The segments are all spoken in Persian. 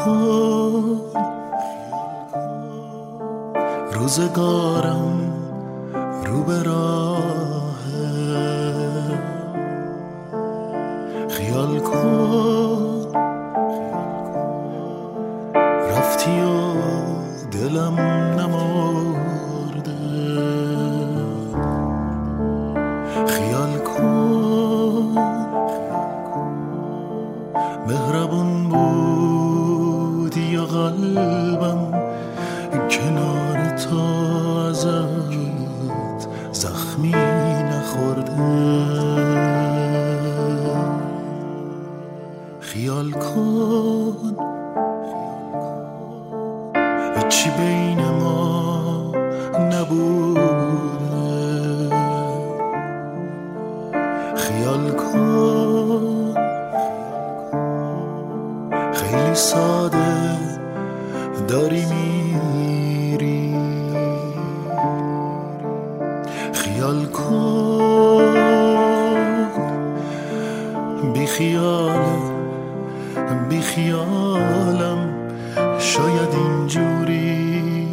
کن روزگارم رو به راهه، خیال کن رفتی و دلم نمرده، خیال کن مهربون بودی یا قلبم کنار تو ازت زخمی نخورده، خیال کن چی بین ما نبوده، خیال کن خیلی ساده داری میری، خیال کن بی خیالم شاید اینجوری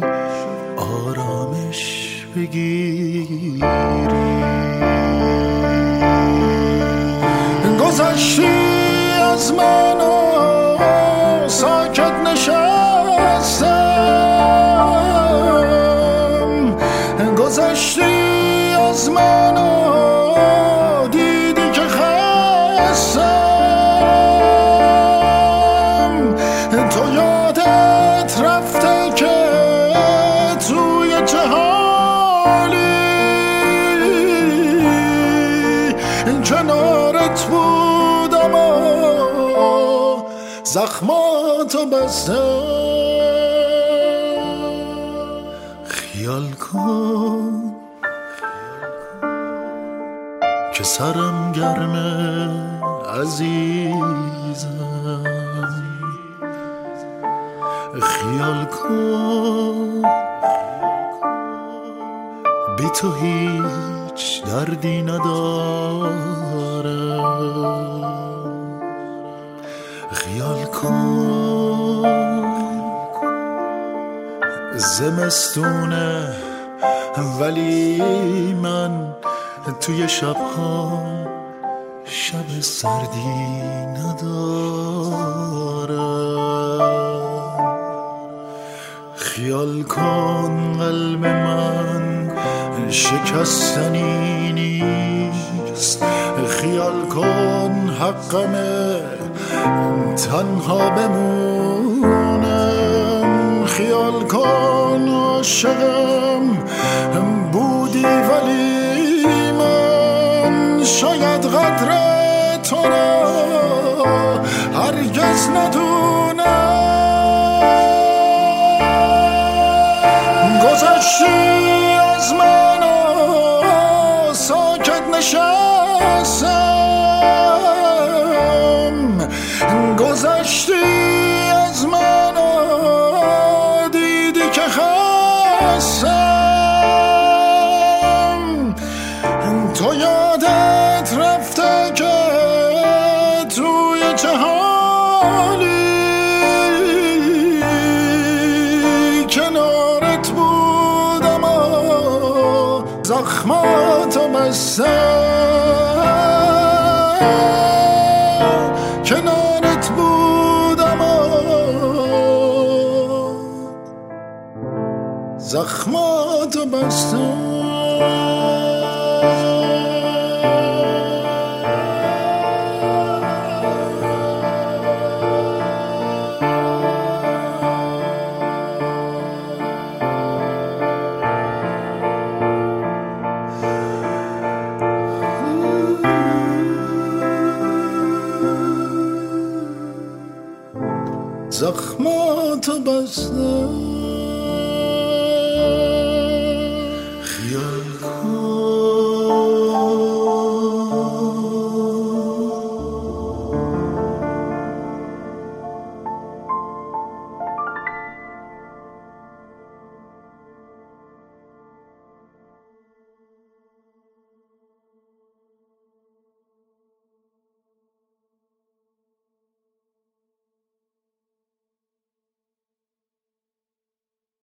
آرامش بگیری، گذشتی از من و ساکت نشستم، گذشتی از من و دیدی که خستم، تو یادت رفته که توی چه حالی کنارت بودم و زخماتو بستم، خیال کن که سرم گرمه عزیزم، خیال کن بی تو هیچ دردی ندارم، خیال کن زمستونه ولی من توی شبها شب سردی ندارم، خیال کن قلب من شکستنی نیست، خیال کن حقمه تنها بمونم، خیال کن عاشقم بودی ولی من شاید قدر تو را هرگز ندونم، گذشتی از من و ساکت نشستم، گذشتی از من و دیدی که خستم، تو یادت رفته که توی چه حالی کنارت بودم و زخماتو بستم، کنارت بودم و زخماتو بستم. زخماتو بستم.